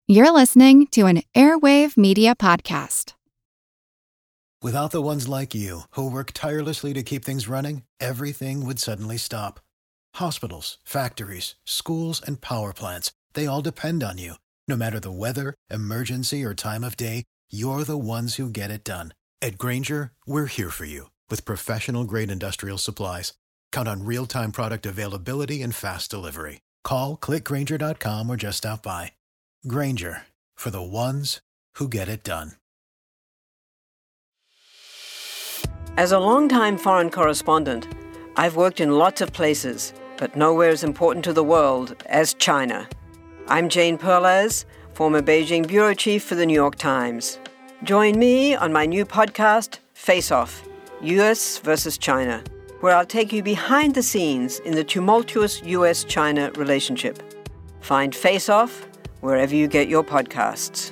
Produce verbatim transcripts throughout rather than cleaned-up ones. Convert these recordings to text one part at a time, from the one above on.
You're listening to an Airwave Media Podcast. Without the ones like you, who work tirelessly to keep things running, everything would suddenly stop. Hospitals, factories, schools, and power plants, they all depend on you. No matter the weather, emergency, or time of day, you're the ones who get it done. At Grainger, we're here for you with professional-grade industrial supplies. Count on real-time product availability and fast delivery. Call, click Grainger dot com, or just stop by. Grainger, for the ones who get it done. As a longtime foreign correspondent, I've worked in lots of places, but nowhere as important to the world as China. I'm Jane Perlez, former Beijing bureau chief for the New York Times. Join me on my new podcast, Face Off, U S versus China, where I'll take you behind the scenes in the tumultuous U S China relationship. Find Face Off wherever you get your podcasts.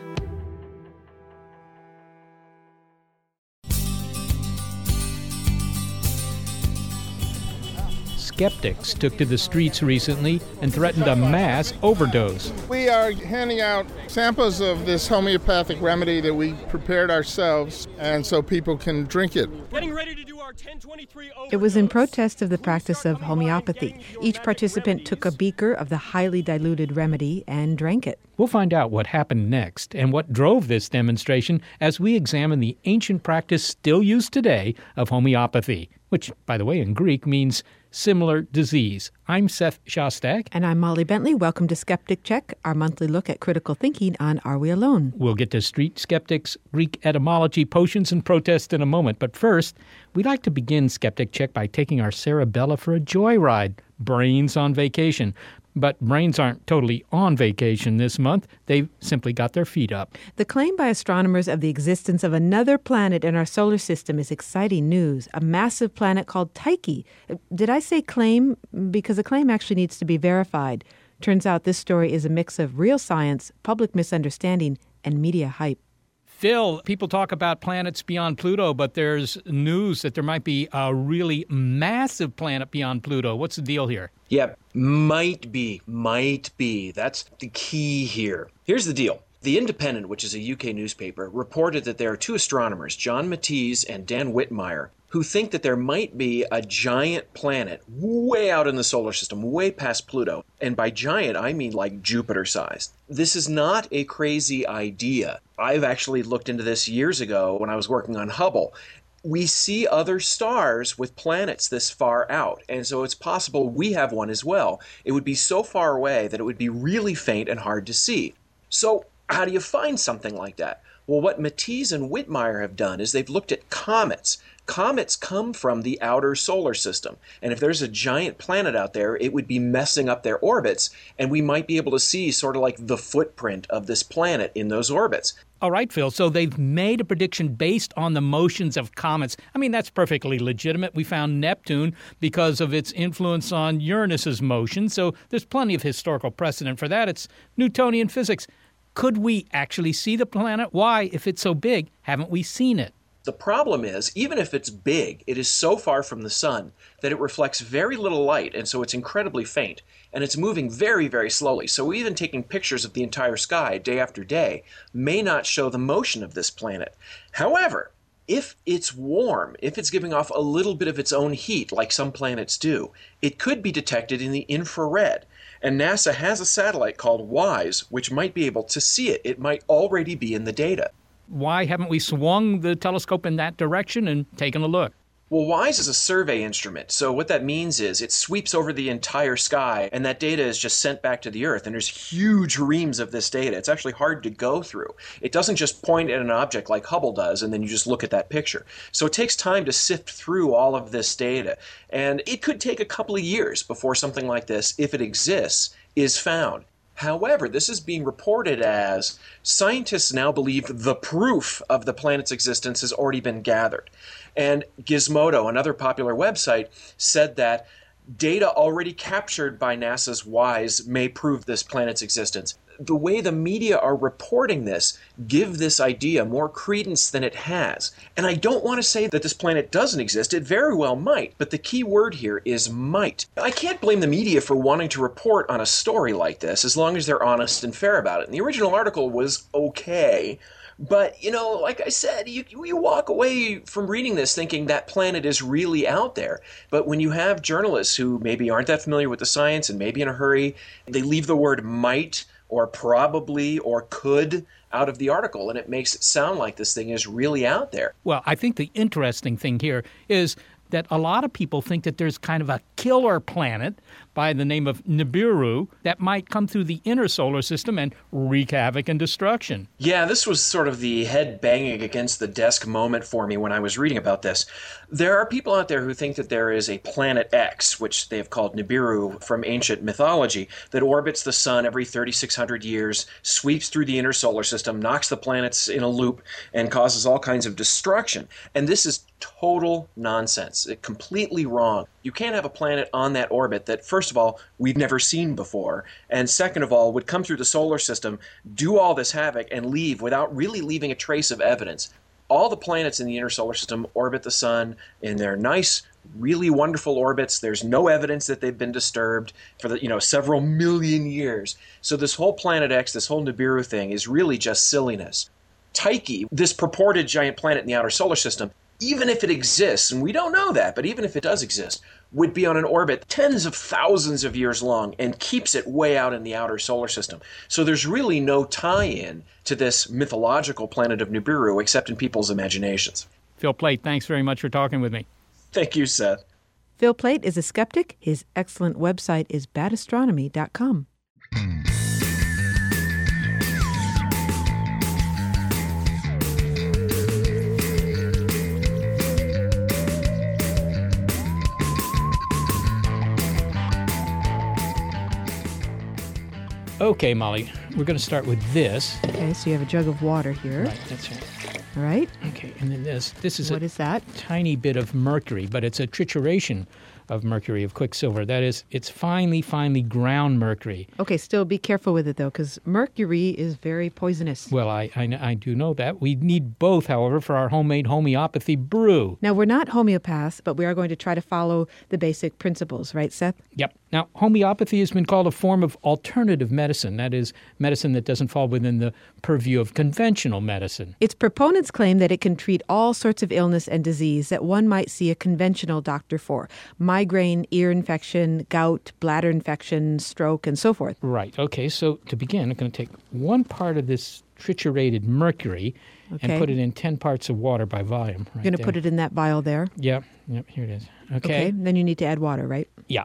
Skeptics took to the streets recently and threatened a mass overdose. We are handing out samples of this homeopathic remedy that we prepared ourselves, and so people can drink it. Getting ready to do our ten twenty-three overdose. It was in protest of the practice of homeopathy. Each participant took a beaker of the highly diluted remedy and drank it. We'll find out what happened next and what drove this demonstration as we examine the ancient practice still used today of homeopathy, which, by the way, in Greek means similar disease. I'm Seth Shostak. And I'm Molly Bentley. Welcome to Skeptic Check, our monthly look at critical thinking on Are We Alone? We'll get to street skeptics, Greek etymology, potions, and protest in a moment. But first, we'd like to begin Skeptic Check by taking our Sarabella for a joyride. Brains on vacation. But brains aren't totally on vacation this month. They've simply got their feet up. The claim by astronomers of the existence of another planet in our solar system is exciting news. A massive planet called Tyche. Did I say claim? Because a claim actually needs to be verified. Turns out this story is a mix of real science, public misunderstanding, and media hype. Phil, people talk about planets beyond Pluto, but there's news that there might be a really massive planet beyond Pluto. What's the deal here? Yep, might be, might be. That's the key here. Here's the deal. The Independent, which is a U K newspaper, reported that there are two astronomers, John Matisse and Dan Whitmire, who think that there might be a giant planet way out in the solar system, way past Pluto. And by giant, I mean like Jupiter-sized. This is not a crazy idea. I've actually looked into this years ago when I was working on Hubble. We see other stars with planets this far out, and so it's possible we have one as well. It would be so far away that it would be really faint and hard to see. So how do you find something like that? Well, what Matisse and Whitmire have done is they've looked at comets. Comets come from the outer solar system, and if there's a giant planet out there, it would be messing up their orbits, and we might be able to see sort of like the footprint of this planet in those orbits. All right, Phil, so they've made a prediction based on the motions of comets. I mean, that's perfectly legitimate. We found Neptune because of its influence on Uranus's motion, so there's plenty of historical precedent for that. It's Newtonian physics. Could we actually see the planet? Why, if it's so big, haven't we seen it? The problem is, even if it's big, it is so far from the sun that it reflects very little light, and so it's incredibly faint. And it's moving very, very slowly. So even taking pictures of the entire sky day after day may not show the motion of this planet. However, if it's warm, if it's giving off a little bit of its own heat, like some planets do, it could be detected in the infrared. And NASA has a satellite called WISE, which might be able to see it. It might already be in the data. Why haven't we swung the telescope in that direction and taken a look? Well, WISE is a survey instrument, so what that means is it sweeps over the entire sky, and that data is just sent back to the Earth, and there's huge reams of this data. It's actually hard to go through. It doesn't just point at an object like Hubble does, and then you just look at that picture. So it takes time to sift through all of this data, and it could take a couple of years before something like this, if it exists, is found. However, this is being reported as scientists now believe the proof of the planet's existence has already been gathered. And Gizmodo, another popular website, said that data already captured by NASA's WISE may prove this planet's existence. the way the media are reporting this give this idea more credence than it has. And I don't want to say that this planet doesn't exist. It very well might, but the key word here is might. I can't blame the media for wanting to report on a story like this as long as they're honest and fair about it. And the original article was okay. But, you know, like I said, you, you walk away from reading this thinking that planet is really out there. But when you have journalists who maybe aren't that familiar with the science and maybe in a hurry, they leave the word might or probably or could out of the article, and it makes it sound like this thing is really out there. Well, I think the interesting thing here is that a lot of people think that there's kind of a killer planet by the name of Nibiru that might come through the inner solar system and wreak havoc and destruction. Yeah, this was sort of the head banging against the desk moment for me when I was reading about this. There are people out there who think that there is a planet X, which they have called Nibiru from ancient mythology, that orbits the sun every thirty-six hundred years, sweeps through the inner solar system, knocks the planets in a loop, and causes all kinds of destruction. And this is total nonsense. It's completely wrong. You can't have a planet on that orbit that, first of all, we've never seen before, and second of all, would come through the solar system, do all this havoc, and leave without really leaving a trace of evidence. All the planets in the inner solar system orbit the sun in their nice, really wonderful orbits. There's no evidence that they've been disturbed for the, you know, several million years. So this whole Planet X, this whole Nibiru thing is really just silliness. Tyche, this purported giant planet in the outer solar system, even if it exists, and we don't know that, but even if it does exist, would be on an orbit tens of thousands of years long and keeps it way out in the outer solar system. So there's really no tie-in to this mythological planet of Nibiru except in people's imaginations. Phil Plait, thanks very much for talking with me. Thank you, Seth. Phil Plait is a skeptic. His excellent website is bad astronomy dot com. Okay, Molly, we're going to start with this. Okay, so you have a jug of water here. Right, that's right. All right. Okay, and then this. This is What a is that? tiny bit of mercury, but it's a trituration of mercury, of quicksilver. That is, it's finely, finely ground mercury. Okay, still be careful with it, though, because mercury is very poisonous. Well, I, I, I do know that. We need both, however, for our homemade homeopathy brew. Now, we're not homeopaths, but we are going to try to follow the basic principles, right, Seth? Yep. Now, homeopathy has been called a form of alternative medicine. That is, medicine that doesn't fall within the purview of conventional medicine. Its proponents claim that it can treat all sorts of illness and disease that one might see a conventional doctor for. Migraine, ear infection, gout, bladder infection, stroke, and so forth. Right. Okay, so to begin, I'm going to take one part of this triturated mercury Okay. and put it in ten parts of water by volume. Right You're going to there. put it in that vial there? Yep. Yep. Here it is. Okay. Okay. Then you need to add water, right? Yeah.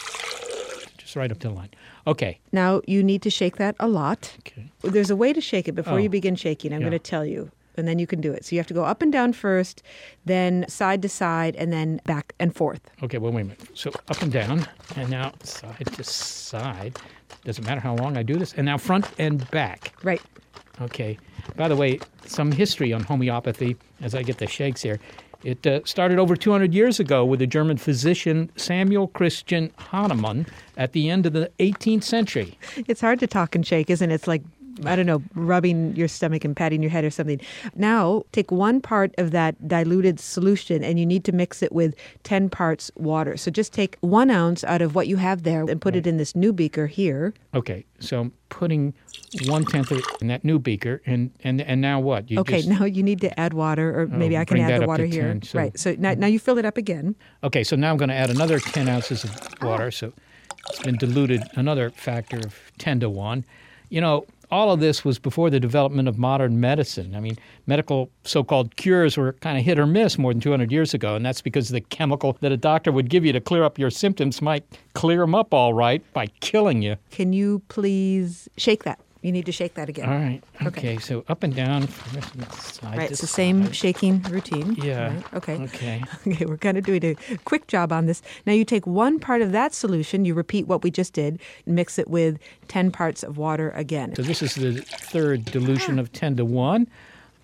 Just right up to the line. Okay. Now, you need to shake that a lot. Okay. There's a way to shake it before Oh. you begin shaking. I'm Yeah. going to tell you, and then you can do it. So you have to go up and down first, then side to side, and then back and forth. Okay, well, wait a minute. So up and down, and now side to side. Doesn't matter how long I do this. And now front and back. Right. Okay. By the way, some history on homeopathy as I get the shakes here. It uh, started over two hundred years ago with the German physician Samuel Christian Hahnemann at the end of the eighteenth century. It's hard to talk and shake, isn't it? It's like, I don't know, rubbing your stomach and patting your head or something. Now, take one part of that diluted solution and you need to mix it with ten parts water. So just take one ounce out of what you have there and put it in this new beaker here. Okay, so I'm putting one-tenth of it in that new beaker, and, and, and now what? You Okay, just, now you need to add water, or maybe Oh, I can bring add that the up water to here. ten, so- Right, so now, now you fill it up again. Okay, so now I'm going to add another ten ounces of water, so it's been diluted another factor of ten to one. You know, all of this was before the development of modern medicine. I mean, medical so-called cures were kind of hit or miss more than two hundred years ago, and that's because the chemical that a doctor would give you to clear up your symptoms might clear them up all right by killing you. Can you please shake that? You need to shake that again. All right. Okay. Okay, so up and down, side Right, to it's the same side. shaking routine. Yeah. Right, okay. Okay. Okay, we're kind of doing a quick job on this. Now you take one part of that solution, you repeat what we just did, mix it with ten parts of water again. So this is the third dilution of ten to one.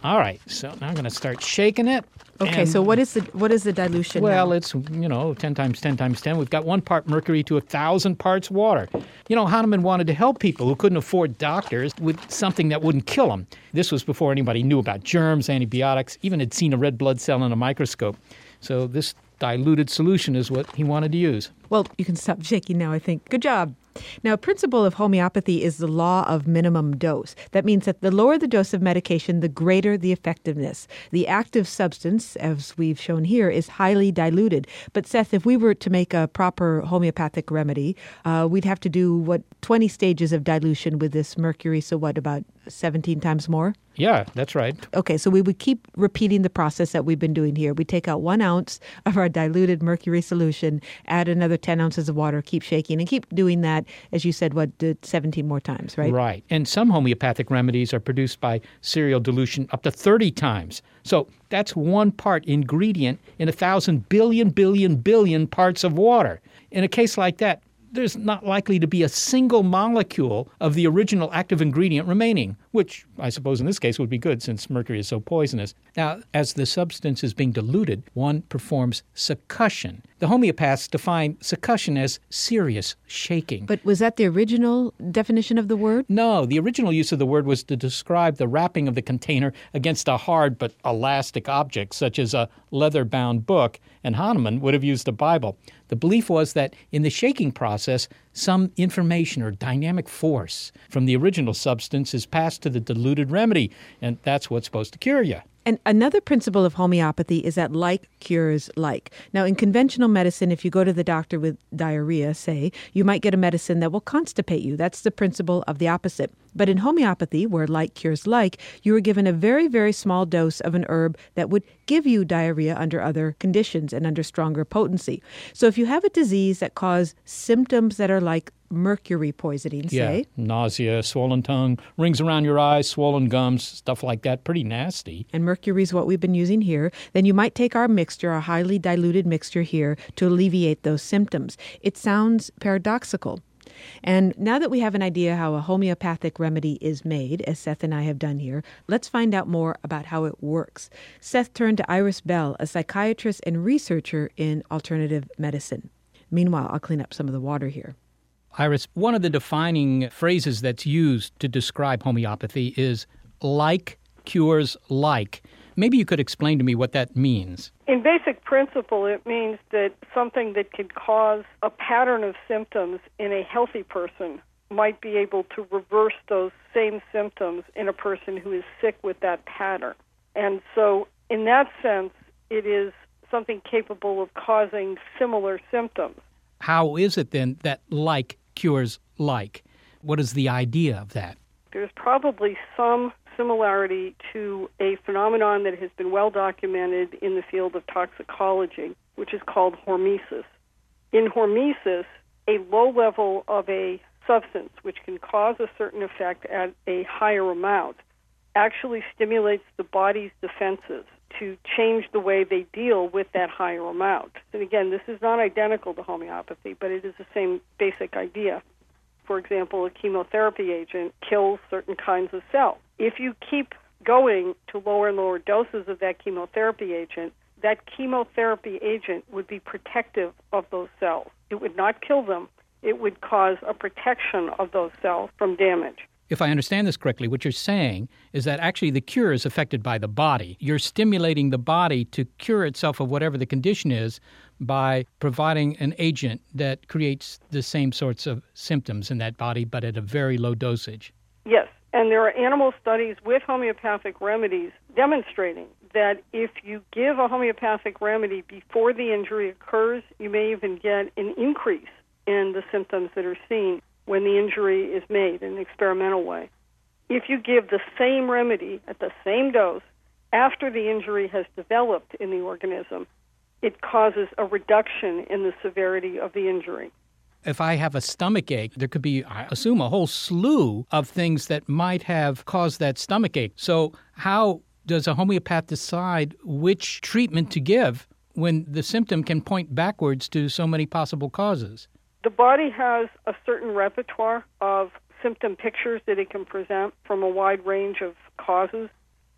All right, so now I'm going to start shaking it. Okay, and, so what is the what is the dilution Well, now? it's, you know, ten times ten times ten. We've got one part mercury to a thousand parts water. You know, Hahnemann wanted to help people who couldn't afford doctors with something that wouldn't kill them. This was before anybody knew about germs, antibiotics, even had seen a red blood cell in a microscope. So this diluted solution is what he wanted to use. Well, you can stop shaking now, I think. Good job. Now, a principle of homeopathy is the law of minimum dose. That means that the lower the dose of medication, the greater the effectiveness. The active substance, as we've shown here, is highly diluted. But Seth, if we were to make a proper homeopathic remedy, uh, we'd have to do, what, twenty stages of dilution with this mercury, so what, about seventeen times more? Yeah, that's right. Okay, so we would keep repeating the process that we've been doing here. We take out one ounce of our diluted mercury solution, add another ten ounces of water, keep shaking, and keep doing that, as you said, what, seventeen more times, right? Right. And some homeopathic remedies are produced by serial dilution up to thirty times. So that's one part ingredient in a thousand billion, billion, billion parts of water. In a case like that, there's not likely to be a single molecule of the original active ingredient remaining, which I suppose in this case would be good since mercury is so poisonous. Now, as the substance is being diluted, one performs succussion. The homeopaths define succussion as serious shaking. But was that the original definition of the word? No, the original use of the word was to describe the wrapping of the container against a hard but elastic object, such as a leather-bound book, and Hahnemann would have used a Bible. The belief was that in the shaking process, some information or dynamic force from the original substance is passed to the diluted remedy, and that's what's supposed to cure you. And another principle of homeopathy is that like cures like. Now, in conventional medicine, if you go to the doctor with diarrhea, say, you might get a medicine that will constipate you. That's the principle of the opposite. But in homeopathy, where like cures like, you are given a very, very small dose of an herb that would give you diarrhea under other conditions and under stronger potency. So if you have a disease that causes symptoms that are like mercury poisoning, say. Yeah, nausea, swollen tongue, rings around your eyes, swollen gums, stuff like that, pretty nasty. And mercury is what we've been using here. Then you might take our mixture, our highly diluted mixture here, to alleviate those symptoms. It sounds paradoxical. And now that we have an idea how a homeopathic remedy is made, as Seth and I have done here, let's find out more about how it works. Seth turned to Iris Bell, a psychiatrist and researcher in alternative medicine. Meanwhile, I'll clean up some of the water here. Iris, one of the defining phrases that's used to describe homeopathy is like cures like. Maybe you could explain to me what that means. In basic principle, it means that something that could cause a pattern of symptoms in a healthy person might be able to reverse those same symptoms in a person who is sick with that pattern. And so, in that sense, it is something capable of causing similar symptoms. How is it then that like cures like? What is the idea of that? There's probably some similarity to a phenomenon that has been well documented in the field of toxicology, which is called hormesis. In hormesis, a low level of a substance, which can cause a certain effect at a higher amount, actually stimulates the body's defenses to change the way they deal with that higher amount. And again, this is not identical to homeopathy, but it is the same basic idea. For example, a chemotherapy agent kills certain kinds of cells. If you keep going to lower and lower doses of that chemotherapy agent, that chemotherapy agent would be protective of those cells. It would not kill them. It would cause a protection of those cells from damage. If I understand this correctly, what you're saying is that actually the cure is affected by the body. You're stimulating the body to cure itself of whatever the condition is by providing an agent that creates the same sorts of symptoms in that body, but at a very low dosage. Yes, and there are animal studies with homeopathic remedies demonstrating that if you give a homeopathic remedy before the injury occurs, you may even get an increase in the symptoms that are seen when the injury is made in an experimental way. If you give the same remedy at the same dose after the injury has developed in the organism, it causes a reduction in the severity of the injury. If I have a stomach ache, there could be, I assume, a whole slew of things that might have caused that stomach ache. So how does a homeopath decide which treatment to give when the symptom can point backwards to so many possible causes? The body has a certain repertoire of symptom pictures that it can present from a wide range of causes.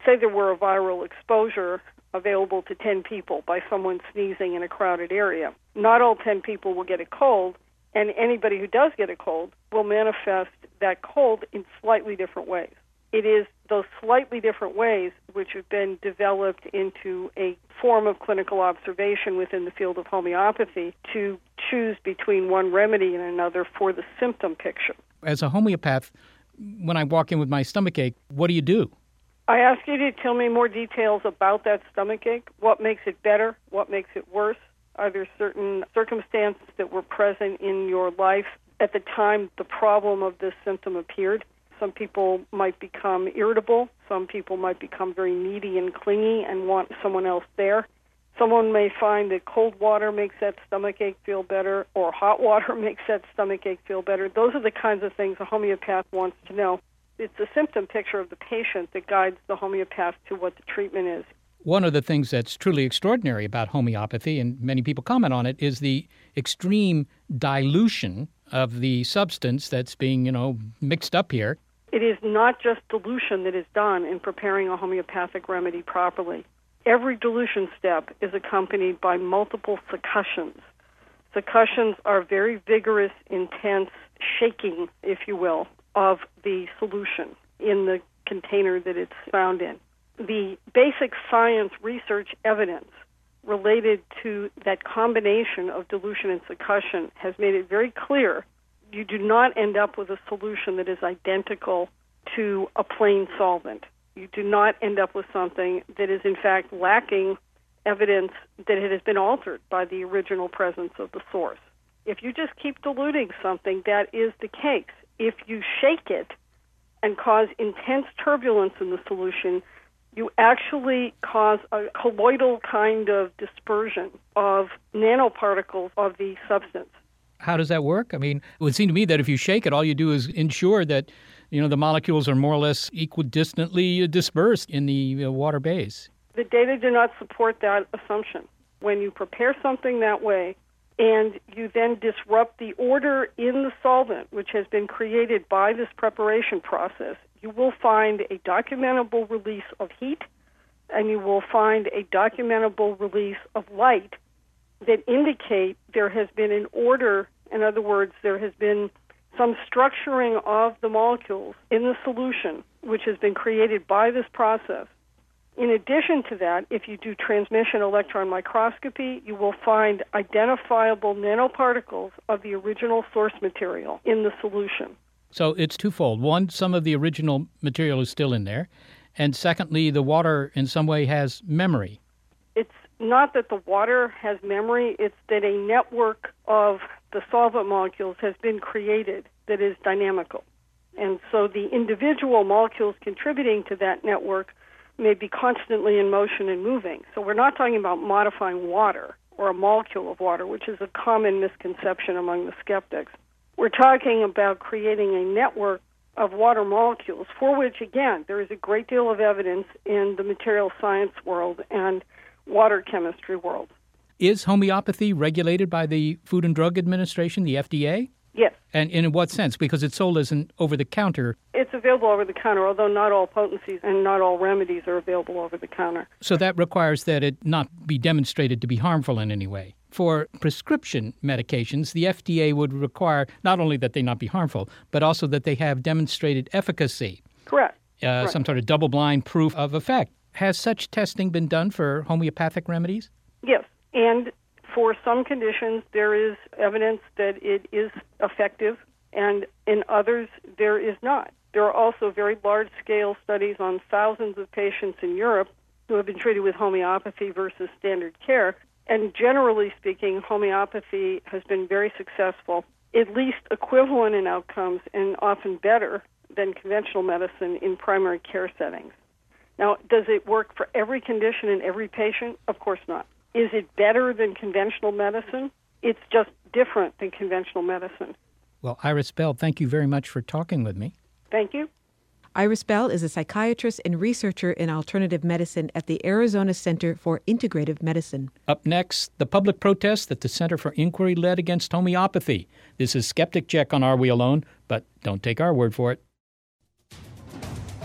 say there were a viral exposure available to ten people by someone sneezing in a crowded area. Not all ten people will get a cold, and anybody who does get a cold will manifest that cold in slightly different ways. It is those slightly different ways which have been developed into a form of clinical observation within the field of homeopathy to choose between one remedy and another for the symptom picture. As a homeopath, when I walk in with my stomachache, what do you do? I ask you to tell me more details about that stomachache. What makes it better? What makes it worse? Are there certain circumstances that were present in your life at the time the problem of this symptom appeared? Some people might become irritable. Some people might become very needy and clingy and want someone else there. Someone may find that cold water makes that stomachache feel better, or hot water makes that stomachache feel better. Those are the kinds of things a homeopath wants to know. It's the symptom picture of the patient that guides the homeopath to what the treatment is. One of the things that's truly extraordinary about homeopathy, and many people comment on it, is the extreme dilution of the substance that's being, you know, mixed up here. It is not just dilution that is done in preparing a homeopathic remedy properly. Every dilution step is accompanied by multiple succussions. Succussions are very vigorous, intense shaking, if you will, of the solution in the container that it's found in. The basic science research evidence related to that combination of dilution and succussion has made it very clear you do not end up with a solution that is identical to a plain solvent. You do not end up with something that is in fact lacking evidence that it has been altered by the original presence of the source. If you just keep diluting something, that is the case. If you shake it and cause intense turbulence in the solution, you actually cause a colloidal kind of dispersion of nanoparticles of the substance. How does that work? I mean, it would seem to me that if you shake it, all you do is ensure that, you know, the molecules are more or less equidistantly dispersed in the uh, water base. The data do not support that assumption. When you prepare something that way and you then disrupt the order in the solvent, which has been created by this preparation process, you will find a documentable release of heat and you will find a documentable release of light that indicate there has been an order. In other words, there has been some structuring of the molecules in the solution, which has been created by this process. In addition to that, if you do transmission electron microscopy, you will find identifiable nanoparticles of the original source material in the solution. So it's twofold. One, some of the original material is still in there. And secondly, the water in some way has memory. It's not that the water has memory, it's that a network of the solvent molecules has been created that is dynamical. And so the individual molecules contributing to that network may be constantly in motion and moving. So we're not talking about modifying water or a molecule of water, which is a common misconception among the skeptics. We're talking about creating a network of water molecules for which, again, there is a great deal of evidence in the material science world and water chemistry world. Is homeopathy regulated by the Food and Drug Administration, the F D A? Yes. And in what sense? Because it's sold as an over-the-counter. It's available over the counter, although not all potencies and not all remedies are available over the counter. So that requires that it not be demonstrated to be harmful in any way. For prescription medications, the F D A would require not only that they not be harmful, but also that they have demonstrated efficacy. Correct. Uh, Correct. Some sort of double-blind proof of effect. Has such testing been done for homeopathic remedies? Yes, and for some conditions, there is evidence that it is effective, and in others, there is not. There are also very large-scale studies on thousands of patients in Europe who have been treated with homeopathy versus standard care, and generally speaking, homeopathy has been very successful, at least equivalent in outcomes and often better than conventional medicine in primary care settings. Now, does it work for every condition in every patient? Of course not. Is it better than conventional medicine? It's just different than conventional medicine. Well, Iris Bell, thank you very much for talking with me. Thank you. Iris Bell is a psychiatrist and researcher in alternative medicine at the Arizona Center for Integrative Medicine. Up next, the public protest that the Center for Inquiry led against homeopathy. This is Skeptic Check on Are We Alone? But don't take our word for it.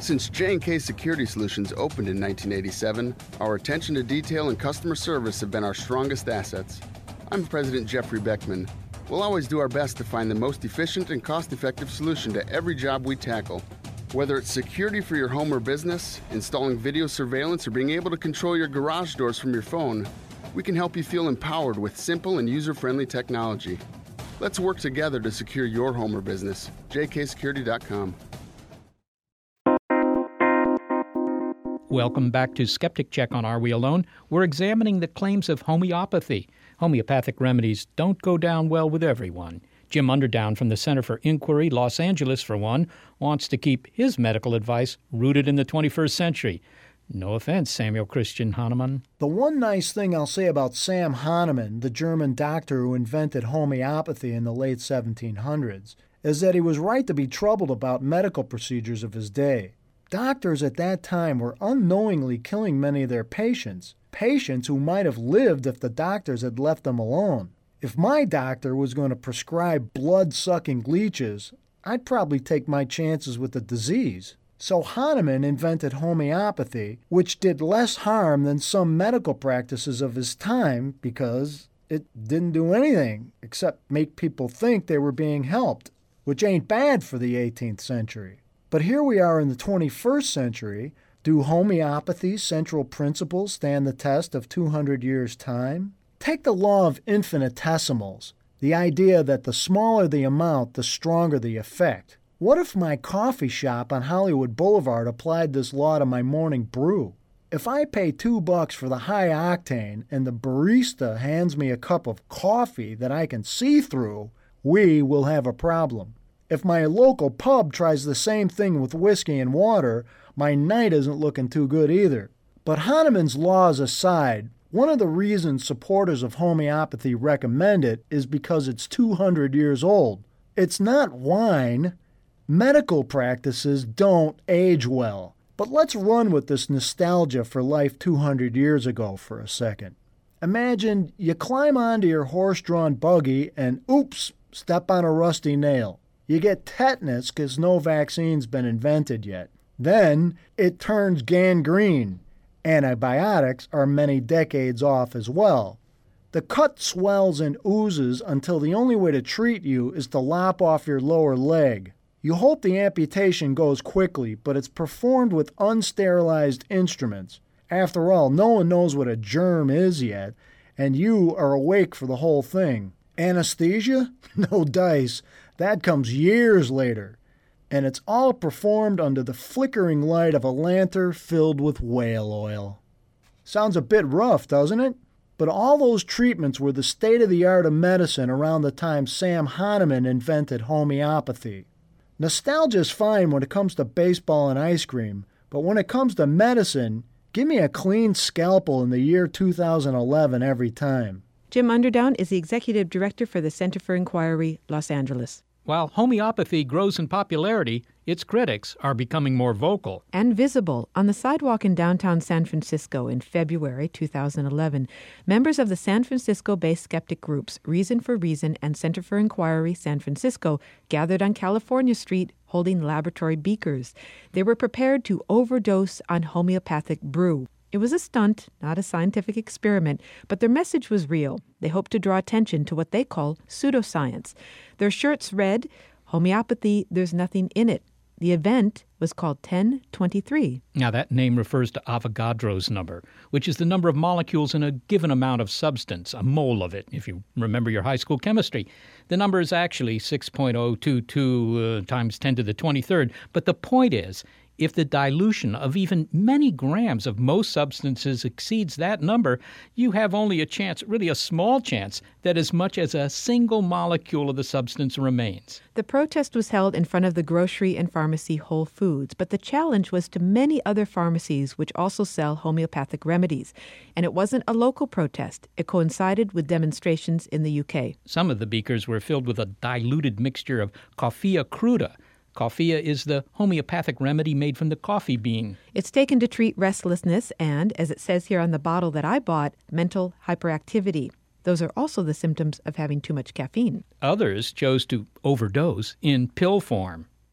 Since J and K Security Solutions opened in nineteen eighty-seven, our attention to detail and customer service have been our strongest assets. I'm President Jeffrey Beckman. We'll always do our best to find the most efficient and cost-effective solution to every job we tackle. Whether it's security for your home or business, installing video surveillance, or being able to control your garage doors from your phone, we can help you feel empowered with simple and user-friendly technology. Let's work together to secure your home or business. j k security dot com. Welcome back to Skeptic Check on Are We Alone? We're examining the claims of homeopathy. Homeopathic remedies don't go down well with everyone. Jim Underdown from the Center for Inquiry, Los Angeles, for one, wants to keep his medical advice rooted in the twenty-first century. No offense, Samuel Christian Hahnemann. The one nice thing I'll say about Sam Hahnemann, the German doctor who invented homeopathy in the late seventeen hundreds, is that he was right to be troubled about medical procedures of his day. Doctors at that time were unknowingly killing many of their patients, patients who might have lived if the doctors had left them alone. If my doctor was going to prescribe blood-sucking leeches, I'd probably take my chances with the disease. So Hahnemann invented homeopathy, which did less harm than some medical practices of his time because it didn't do anything except make people think they were being helped, which ain't bad for the eighteenth century. But here we are in the twenty-first century. Do homeopathy's central principles stand the test of two hundred years' time? Take the law of infinitesimals, the idea that the smaller the amount, the stronger the effect. What if my coffee shop on Hollywood Boulevard applied this law to my morning brew? If I pay two bucks for the high octane and the barista hands me a cup of coffee that I can see through, we will have a problem. If my local pub tries the same thing with whiskey and water, my night isn't looking too good either. But Hahnemann's laws aside, one of the reasons supporters of homeopathy recommend it is because it's two hundred years old. It's not wine. Medical practices don't age well. But let's run with this nostalgia for life two hundred years ago for a second. Imagine you climb onto your horse-drawn buggy and, oops, step on a rusty nail. You get tetanus because no vaccine's been invented yet. Then it turns gangrene. Antibiotics are many decades off as well. The cut swells and oozes until the only way to treat you is to lop off your lower leg. You hope the amputation goes quickly, but it's performed with unsterilized instruments. After all, no one knows what a germ is yet, and you are awake for the whole thing. Anesthesia? No dice. That comes years later. And it's all performed under the flickering light of a lantern filled with whale oil. Sounds a bit rough, doesn't it? But all those treatments were the state-of-the-art of medicine around the time Sam Hahnemann invented homeopathy. Nostalgia's fine when it comes to baseball and ice cream, but when it comes to medicine, give me a clean scalpel in the year two thousand eleven every time. Jim Underdown is the Executive Director for the Center for Inquiry, Los Angeles. While homeopathy grows in popularity, its critics are becoming more vocal. And visible. On the sidewalk in downtown San Francisco in February two thousand eleven, members of the San Francisco-based skeptic groups Reason for Reason and Center for Inquiry San Francisco gathered on California Street holding laboratory beakers. They were prepared to overdose on homeopathic brew. It was a stunt, not a scientific experiment, but their message was real. They hoped to draw attention to what they call pseudoscience. Their shirts read, "Homeopathy, there's nothing in it." The event was called ten twenty-three. Now, that name refers to Avogadro's number, which is the number of molecules in a given amount of substance, a mole of it, if you remember your high school chemistry. The number is actually six point zero two two uh, times ten to the twenty-third, but the point is, if the dilution of even many grams of most substances exceeds that number, you have only a chance, really a small chance, that as much as a single molecule of the substance remains. The protest was held in front of the grocery and pharmacy Whole Foods, but the challenge was to many other pharmacies which also sell homeopathic remedies. And it wasn't a local protest. It coincided with demonstrations in the U K. Some of the beakers were filled with a diluted mixture of Coffea cruda. Coffea is the homeopathic remedy made from the coffee bean. It's taken to treat restlessness and, as it says here on the bottle that I bought, mental hyperactivity. Those are also the symptoms of having too much caffeine. Others chose to overdose in pill form.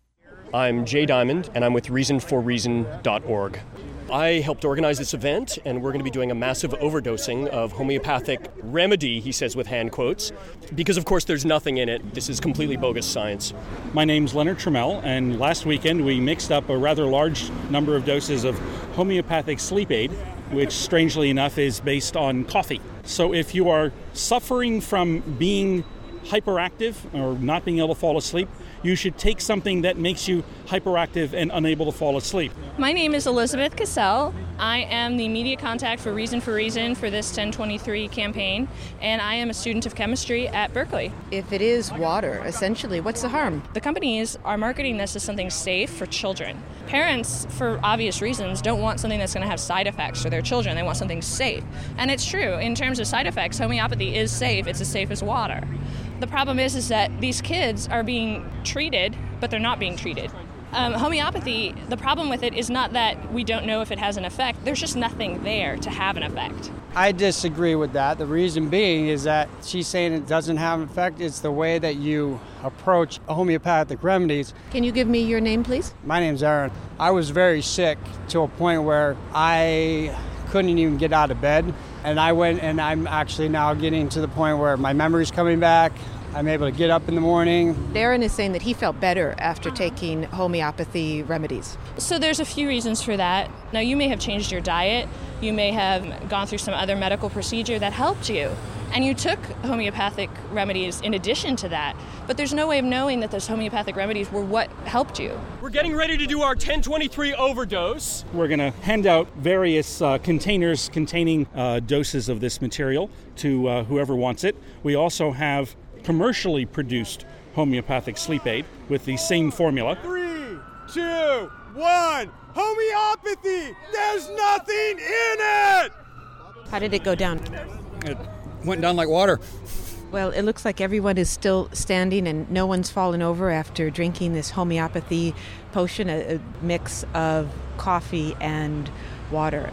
I'm Jay Diamond, and I'm with reason for reason dot org. I helped organize this event, and we're going to be doing a massive overdosing of homeopathic remedy, he says with hand quotes, because of course there's nothing in it. This is completely bogus science. My name's Leonard Trammell, and last weekend we mixed up a rather large number of doses of homeopathic sleep aid, which strangely enough is based on coffee. So if you are suffering from being hyperactive or not being able to fall asleep, you should take something that makes you hyperactive and unable to fall asleep. My name is Elizabeth Cassell. I am the media contact for Reason for Reason for this ten twenty-three campaign, and I am a student of chemistry at Berkeley. If it is water, essentially, what's the harm? The companies are marketing this as something safe for children. Parents, for obvious reasons, don't want something that's going to have side effects for their children. They want something safe. And it's true. In terms of side effects, homeopathy is safe. It's as safe as water. The problem is, is that these kids are being treated, but they're not being treated. Um, homeopathy, the problem with it is not that we don't know if it has an effect. There's just nothing there to have an effect. I disagree with that. The reason being is that she's saying it doesn't have an effect. It's the way that you approach homeopathic remedies. Can you give me your name, please? My name's Aaron. I was very sick to a point where I couldn't even get out of bed. And I went, and I'm actually now getting to the point where my memory's coming back. I'm able to get up in the morning. Darren is saying that he felt better after taking homeopathy remedies. So there's a few reasons for that. Now, you may have changed your diet. You may have gone through some other medical procedure that helped you. And you took homeopathic remedies in addition to that. But there's no way of knowing that those homeopathic remedies were what helped you. We're getting ready to do our ten twenty-three overdose. We're going to hand out various uh, containers containing uh, doses of this material to uh, whoever wants it. We also have commercially produced homeopathic sleep aid with the same formula. Three, two, one, homeopathy! There's nothing in it! How did it go down? It went down like water. Well, it looks like everyone is still standing and no one's fallen over after drinking this homeopathy potion, a, a mix of coffee and water.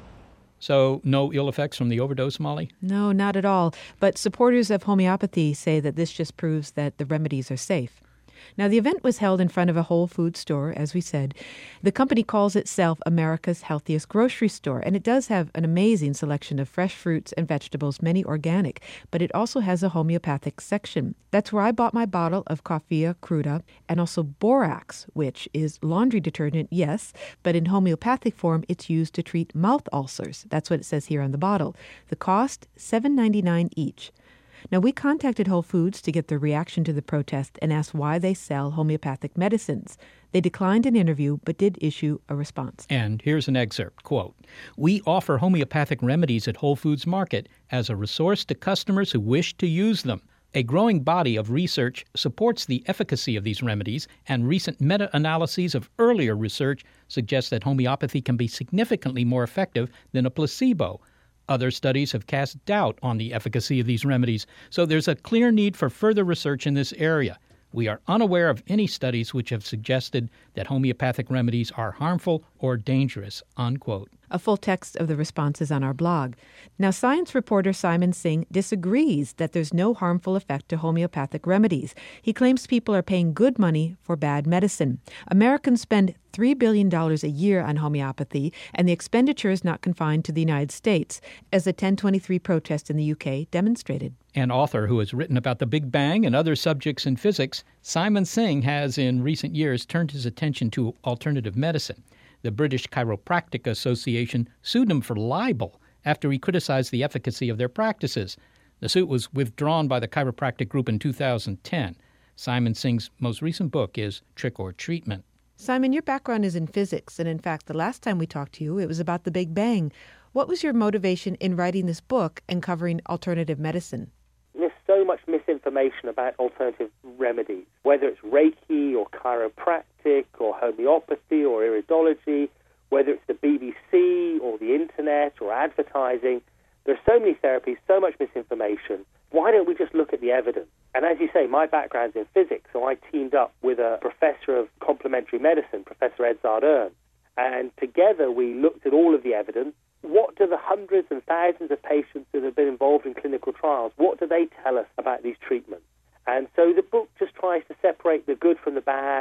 So no ill effects from the overdose, Molly? No, not at all. But supporters of homeopathy say that this just proves that the remedies are safe. Now, the event was held in front of a Whole Foods store, as we said. The company calls itself America's Healthiest Grocery Store, and it does have an amazing selection of fresh fruits and vegetables, many organic, but it also has a homeopathic section. That's where I bought my bottle of Coffea cruda and also borax, which is laundry detergent, yes, but in homeopathic form, it's used to treat mouth ulcers. That's what it says here on the bottle. The cost, seven dollars and ninety-nine cents each. Now, we contacted Whole Foods to get their reaction to the protest and asked why they sell homeopathic medicines. They declined an interview, but did issue a response. And here's an excerpt, quote, "We offer homeopathic remedies at Whole Foods Market as a resource to customers who wish to use them. A growing body of research supports the efficacy of these remedies, and recent meta-analyses of earlier research suggest that homeopathy can be significantly more effective than a placebo. Other studies have cast doubt on the efficacy of these remedies, so there's a clear need for further research in this area. We are unaware of any studies which have suggested that homeopathic remedies are harmful or dangerous," unquote. A full text of the response is on our blog. Now, science reporter Simon Singh disagrees that there's no harmful effect to homeopathic remedies. He claims people are paying good money for bad medicine. Americans spend three billion dollars a year on homeopathy, and the expenditure is not confined to the United States, as the ten twenty-three protest in the U K demonstrated. An author who has written about the Big Bang and other subjects in physics, Simon Singh has in recent years turned his attention to alternative medicine. The British Chiropractic Association sued him for libel after he criticized the efficacy of their practices. The suit was withdrawn by the chiropractic group in two thousand ten. Simon Singh's most recent book is Trick or Treatment. Simon, your background is in physics, and in fact, the last time we talked to you, it was about the Big Bang. What was your motivation in writing this book and covering alternative medicine? There's so much misinformation about alternative remedies, whether it's Reiki or chiropractic or homeopathy or iridology, whether it's the B B C or the internet or advertising. There's so many therapies, so much misinformation. Why don't we just look at the evidence? And as you say, my background's in physics, so I teamed up with a professor of complementary medicine, Professor Edzard Ern, and together we looked at all of the evidence. What do the hundreds and thousands of patients that have been involved in clinical trials, what do they tell us about these treatments? And so the book just tries to separate the good from the bad,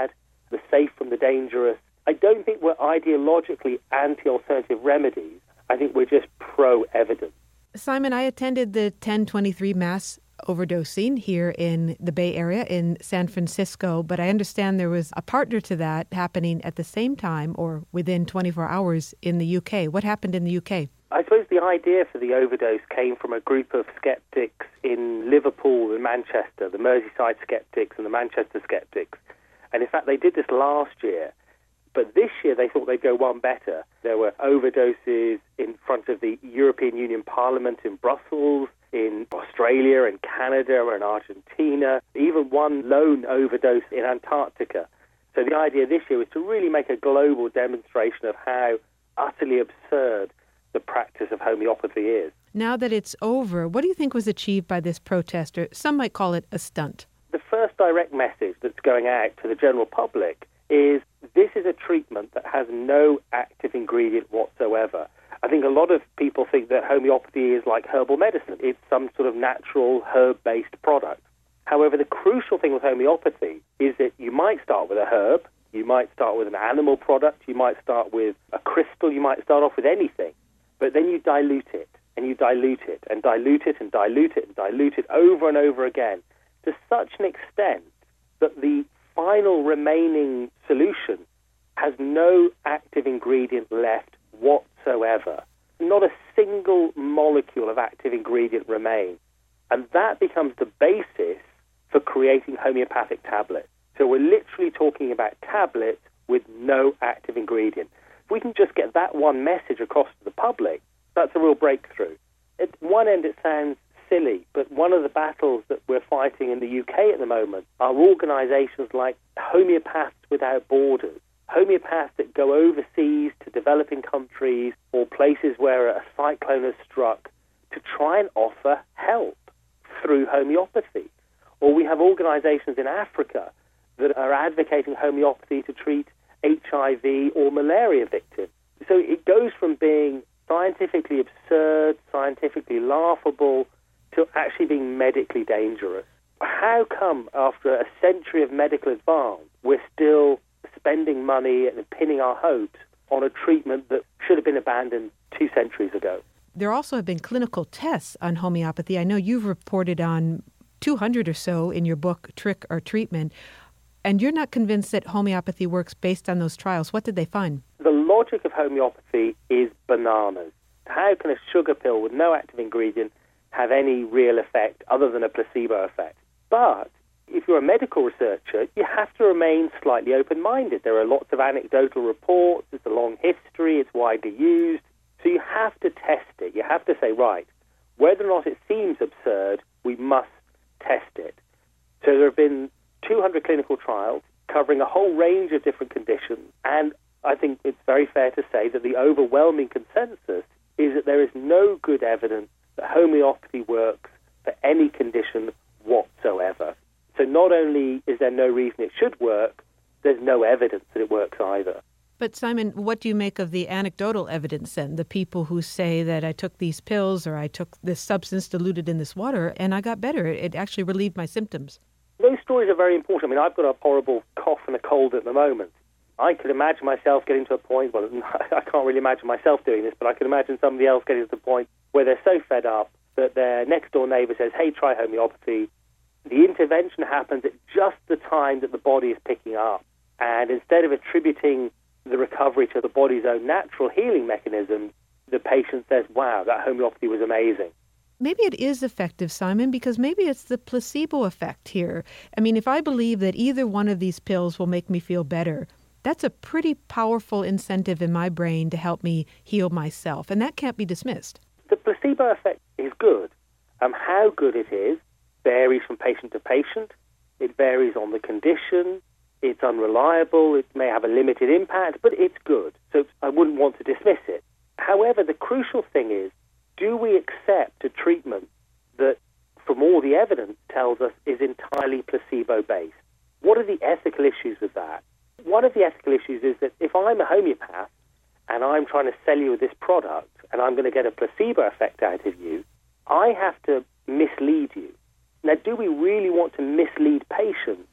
the safe from the dangerous. I don't think we're ideologically anti-alternative remedies. I think we're just pro-evidence. Simon, I attended the ten twenty-three mass overdosing here in the Bay Area in San Francisco, but I understand there was a partner to that happening at the same time or within twenty-four hours in the U K. What happened in the U K? I suppose the idea for the overdose came from a group of skeptics in Liverpool and Manchester, the Merseyside skeptics and the Manchester skeptics. And in fact, they did this last year. But this year, they thought they'd go one better. There were overdoses in front of the European Union Parliament in Brussels, in Australia and Canada and Argentina, even one lone overdose in Antarctica. So the idea this year was to really make a global demonstration of how utterly absurd the practice of homeopathy is. Now that it's over, what do you think was achieved by this protester? Some might call it a stunt. The first direct message that's going out to the general public is this is a treatment that has no active ingredient whatsoever. I think a lot of people think that homeopathy is like herbal medicine. It's some sort of natural herb-based product. However, the crucial thing with homeopathy is that you might start with a herb, you might start with an animal product, you might start with a crystal, you might start off with anything, but then you dilute it, and you dilute it, and dilute it, and dilute it, and dilute it over and over again to such an extent that the final remaining solution has no active ingredient left whatsoever. Not a single molecule of active ingredient remains. And that becomes the basis for creating homeopathic tablets. So we're literally talking about tablets with no active ingredient. If we can just get that one message across to the public, that's a real breakthrough. At one end it sounds silly, but one of the battles that we're fighting in the U K at the moment are organisations like Homeopaths Without Borders, homeopaths that go overseas to developing countries or places where a cyclone has struck to try and offer help through homeopathy. Or we have organisations in Africa that are advocating homeopathy to treat H I V or malaria victims. So it goes from being scientifically absurd, scientifically laughable, to actually being medically dangerous. How come after a century of medical advance, we're still spending money and pinning our hopes on a treatment that should have been abandoned two centuries ago? There also have been clinical tests on homeopathy. I know you've reported on two hundred or so in your book, Trick or Treatment, and you're not convinced that homeopathy works based on those trials. What did they find? The logic of homeopathy is bananas. How can a sugar pill with no active ingredient have any real effect other than a placebo effect? But if you're a medical researcher, you have to remain slightly open-minded. There are lots of anecdotal reports, it's a long history, it's widely used. So you have to test it. You have to say, right, whether or not it seems absurd, we must test it. So there have been two hundred clinical trials covering a whole range of different conditions, and I think it's very fair to say that the overwhelming consensus is that there is no good evidence that homeopathy works for any condition whatsoever. So not only is there no reason it should work, there's no evidence that it works either. But Simon, what do you make of the anecdotal evidence then? The people who say that I took these pills or I took this substance diluted in this water and I got better. It actually relieved my symptoms. Those stories are very important. I mean, I've got a horrible cough and a cold at the moment. I could imagine myself getting to a point, well, I can't really imagine myself doing this, but I can imagine somebody else getting to the point where they're so fed up that their next-door neighbour says, hey, try homeopathy. The intervention happens at just the time that the body is picking up. And instead of attributing the recovery to the body's own natural healing mechanism, the patient says, wow, that homeopathy was amazing. Maybe it is effective, Simon, because maybe it's the placebo effect here. I mean, if I believe that either one of these pills will make me feel better, that's a pretty powerful incentive in my brain to help me heal myself, and that can't be dismissed. The placebo effect is good. Um, how good it is varies from patient to patient. It varies on the condition. It's unreliable. It may have a limited impact, but it's good. So I wouldn't want to dismiss it. However, the crucial thing is, do we accept a treatment that, from all the evidence, tells us is entirely placebo-based? What are the ethical issues with that? One of the ethical issues is that if I'm a homeopath and I'm trying to sell you this product and I'm going to get a placebo effect out of you, I have to mislead you. Now, do we really want to mislead patients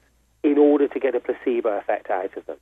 in order to get a placebo effect out of them.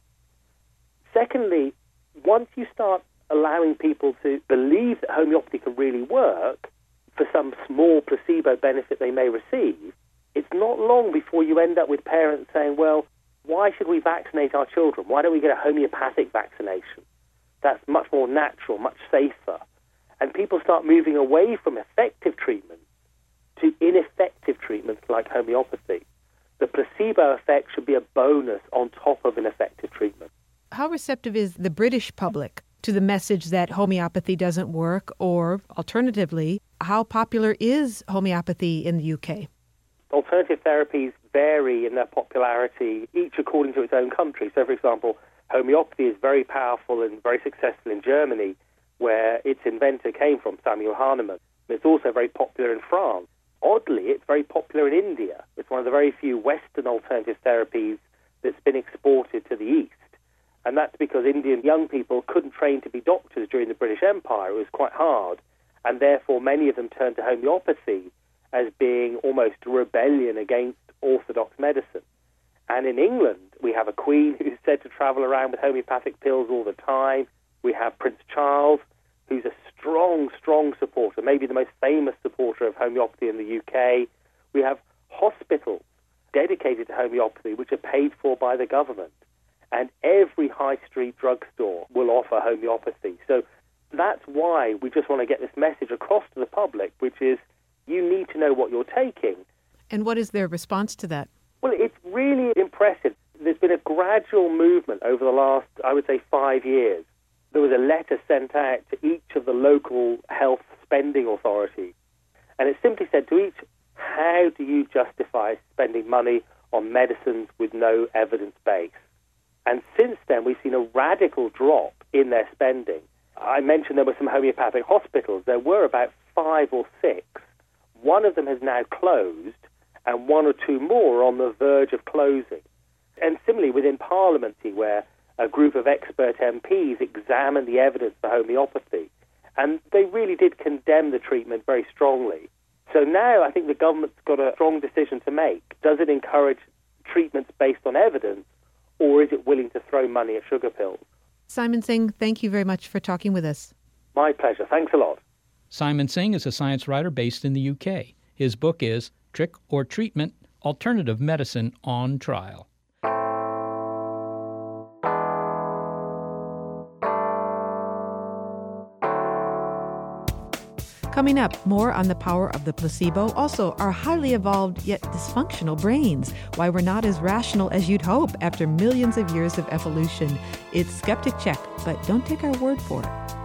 Secondly, once you start allowing people to believe that homeopathy can really work for some small placebo benefit they may receive, it's not long before you end up with parents saying, well, why should we vaccinate our children? Why don't we get a homeopathic vaccination? That's much more natural, much safer. And people start moving away from effective treatments to ineffective treatments like homeopathy. The placebo effect should be a bonus on top of an effective treatment. How receptive is the British public to the message that homeopathy doesn't work? Or, alternatively, how popular is homeopathy in the U K? Alternative therapies vary in their popularity, each according to its own country. So, for example, homeopathy is very powerful and very successful in Germany, where its inventor came from, Samuel Hahnemann. It's also very popular in France. Oddly, it's very popular in India. It's one of the very few Western alternative therapies that's been exported to the East. And that's because Indian young people couldn't train to be doctors during the British Empire. It was quite hard. And therefore, many of them turned to homeopathy as being almost a rebellion against orthodox medicine. And in England, we have a queen who's said to travel around with homeopathic pills all the time. We have Prince Charles, who's a strong, strong supporter, maybe the most famous supporter of homeopathy in the U K. We have hospitals dedicated to homeopathy, which are paid for by the government. And every high street drugstore will offer homeopathy. So that's why we just want to get this message across to the public, which is you need to know what you're taking. And what is their response to that? Well, it's really impressive. There's been a gradual movement over the last, I would say, five years. There was a letter sent out to each of the local health spending authorities, and it simply said to each, how do you justify spending money on medicines with no evidence base? And since then, we've seen a radical drop in their spending. I mentioned there were some homeopathic hospitals. There were about five or six. One of them has now closed, and one or two more are on the verge of closing. And similarly, within Parliament, where a group of expert M Ps examined the evidence for homeopathy, and they really did condemn the treatment very strongly. So now I think the government's got a strong decision to make. Does it encourage treatments based on evidence, or is it willing to throw money at sugar pills? Simon Singh, thank you very much for talking with us. My pleasure. Thanks a lot. Simon Singh is a science writer based in the U K. His book is Trick or Treatment: Alternative Medicine on Trial. Coming up, more on the power of the placebo, also our highly evolved yet dysfunctional brains, why we're not as rational as you'd hope after millions of years of evolution. It's Skeptic Check, but don't take our word for it.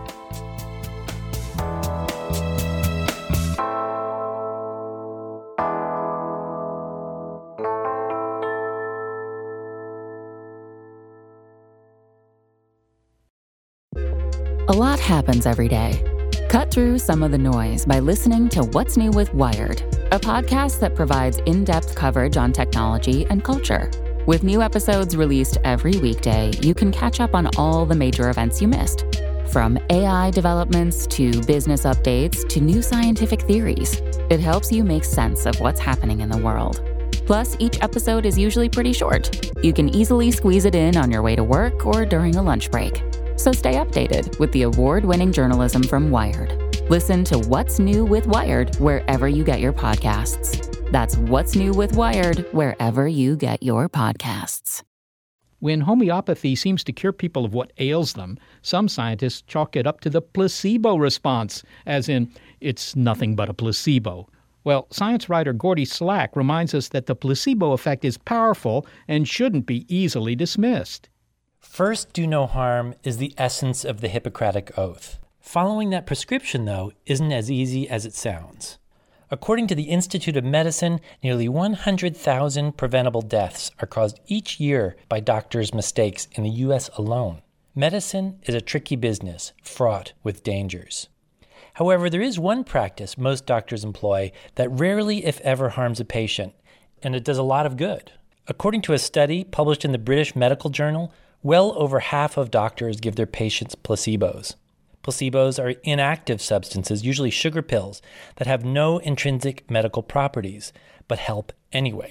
A lot happens every day. Cut through some of the noise by listening to What's New with Wired, a podcast that provides in-depth coverage on technology and culture. With new episodes released every weekday, you can catch up on all the major events you missed. From A I developments to business updates to new scientific theories, it helps you make sense of what's happening in the world. Plus, each episode is usually pretty short. You can easily squeeze it in on your way to work or during a lunch break. So stay updated with the award-winning journalism from Wired. Listen to What's New with Wired wherever you get your podcasts. That's What's New with Wired wherever you get your podcasts. When homeopathy seems to cure people of what ails them, some scientists chalk it up to the placebo response, as in, it's nothing but a placebo. Well, science writer Gordy Slack reminds us that the placebo effect is powerful and shouldn't be easily dismissed. First, do no harm is the essence of the Hippocratic Oath. Following that prescription, though, isn't as easy as it sounds. According to the Institute of Medicine, nearly one hundred thousand preventable deaths are caused each year by doctors' mistakes in the U S alone. Medicine is a tricky business, fraught with dangers. However, there is one practice most doctors employ that rarely, if ever, harms a patient, and it does a lot of good. According to a study published in the British Medical Journal, well over half of doctors give their patients placebos. Placebos are inactive substances, usually sugar pills, that have no intrinsic medical properties, but help anyway.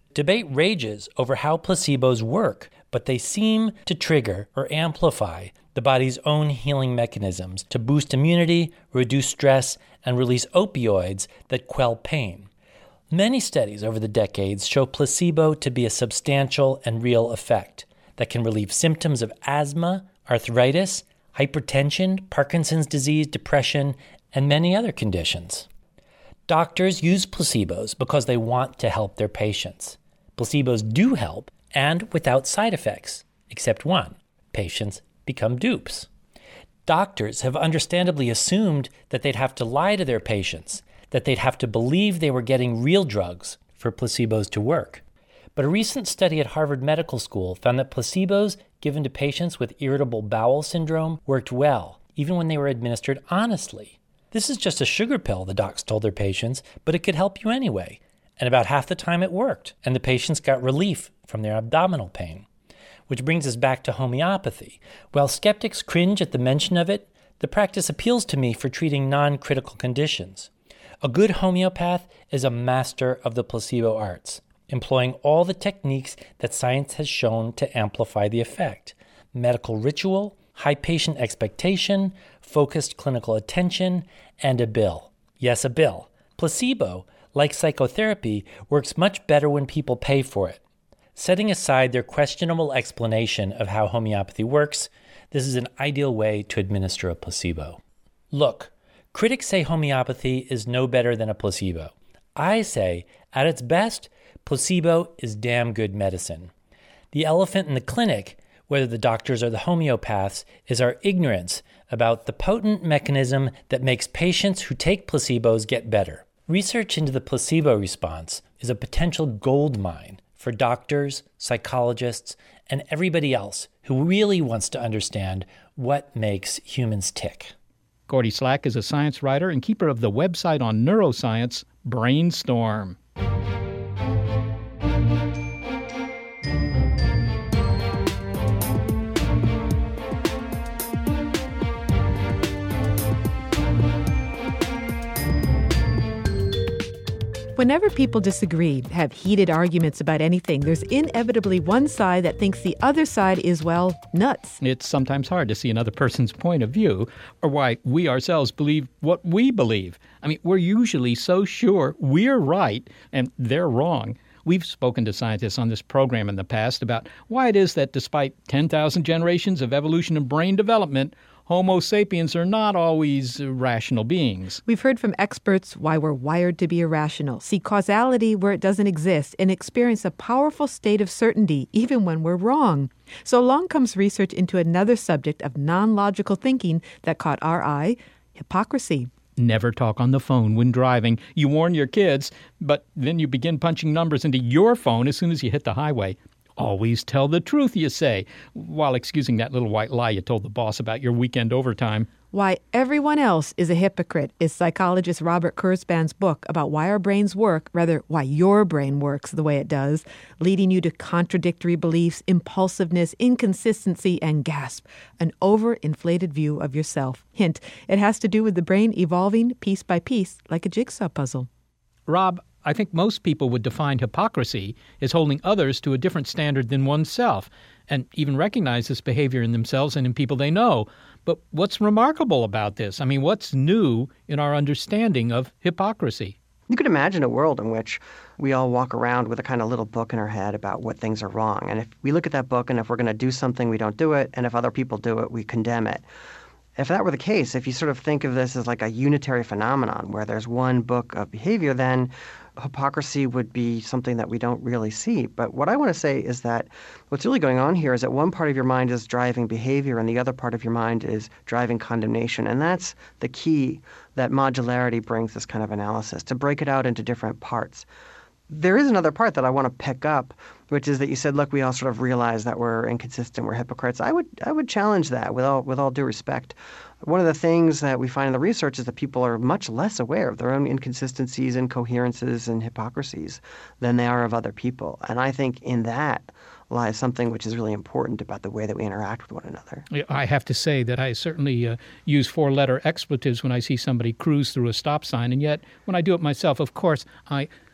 Debate rages over how placebos work, but they seem to trigger or amplify the body's own healing mechanisms to boost immunity, reduce stress, and release opioids that quell pain. Many studies over the decades show placebo to be a substantial and real effect that can relieve symptoms of asthma, arthritis, hypertension, Parkinson's disease, depression, and many other conditions. Doctors use placebos because they want to help their patients. Placebos do help, and without side effects, except one: patients become dupes. Doctors have understandably assumed that they'd have to lie to their patients, that they'd have to believe they were getting real drugs for placebos to work. But a recent study at Harvard Medical School found that placebos given to patients with irritable bowel syndrome worked well, even when they were administered honestly. This is just a sugar pill, the docs told their patients, but it could help you anyway. And about half the time it worked, and the patients got relief from their abdominal pain. Which brings us back to homeopathy. While skeptics cringe at the mention of it, the practice appeals to me for treating non-critical conditions. A good homeopath is a master of the placebo arts, employing all the techniques that science has shown to amplify the effect: medical ritual, high patient expectation, focused clinical attention, and a bill. Yes, a bill. Placebo, like psychotherapy, works much better when people pay for it. Setting aside their questionable explanation of how homeopathy works, this is an ideal way to administer a placebo. Look, critics say homeopathy is no better than a placebo. I say, at its best, placebo is damn good medicine. The elephant in the clinic, whether the doctors or the homeopaths, is our ignorance about the potent mechanism that makes patients who take placebos get better. Research into the placebo response is a potential gold mine for doctors, psychologists, and everybody else who really wants to understand what makes humans tick. Gordy Slack is a science writer and keeper of the website on neuroscience, Brainstorm. Whenever people disagree, have heated arguments about anything, there's inevitably one side that thinks the other side is, well, nuts. It's sometimes hard to see another person's point of view, or why we ourselves believe what we believe. I mean, we're usually so sure we're right and they're wrong. We've spoken to scientists on this program in the past about why it is that despite ten thousand generations of evolution and brain development, Homo sapiens are not always rational beings. We've heard from experts why we're wired to be irrational, see causality where it doesn't exist, and experience a powerful state of certainty even when we're wrong. So along comes research into another subject of non-logical thinking that caught our eye: hypocrisy. Never talk on the phone when driving. You warn your kids, but then you begin punching numbers into your phone as soon as you hit the highway. Always tell the truth, you say, while excusing that little white lie you told the boss about your weekend overtime. Why Everyone Else is a Hypocrite is psychologist Robert Kurzban's book about why our brains work, rather why your brain works the way it does, leading you to contradictory beliefs, impulsiveness, inconsistency, and gasp, an overinflated view of yourself. Hint, it has to do with the brain evolving piece by piece like a jigsaw puzzle. Rob, I think most people would define hypocrisy as holding others to a different standard than oneself, and even recognize this behavior in themselves and in people they know. But what's remarkable about this? I mean, what's new in our understanding of hypocrisy? You could imagine a world in which we all walk around with a kind of little book in our head about what things are wrong. And if we look at that book, and if we're going to do something, we don't do it. And if other people do it, we condemn it. If that were the case, if you sort of think of this as like a unitary phenomenon where there's one book of behavior, then hypocrisy would be something that we don't really see. But what I want to say is that what's really going on here is that one part of your mind is driving behavior and the other part of your mind is driving condemnation. And that's the key that modularity brings this kind of analysis, to break it out into different parts. There is another part that I want to pick up, which is that you said, look, we all sort of realize that we're inconsistent, we're hypocrites. I would I would challenge that with all with all due respect. One of the things that we find in the research is that people are much less aware of their own inconsistencies, incoherences, and hypocrisies than they are of other people. And I think in that lies something which is really important about the way that we interact with one another. I have to say that I certainly uh, use four-letter expletives when I see somebody cruise through a stop sign, and yet when I do it myself, of course, I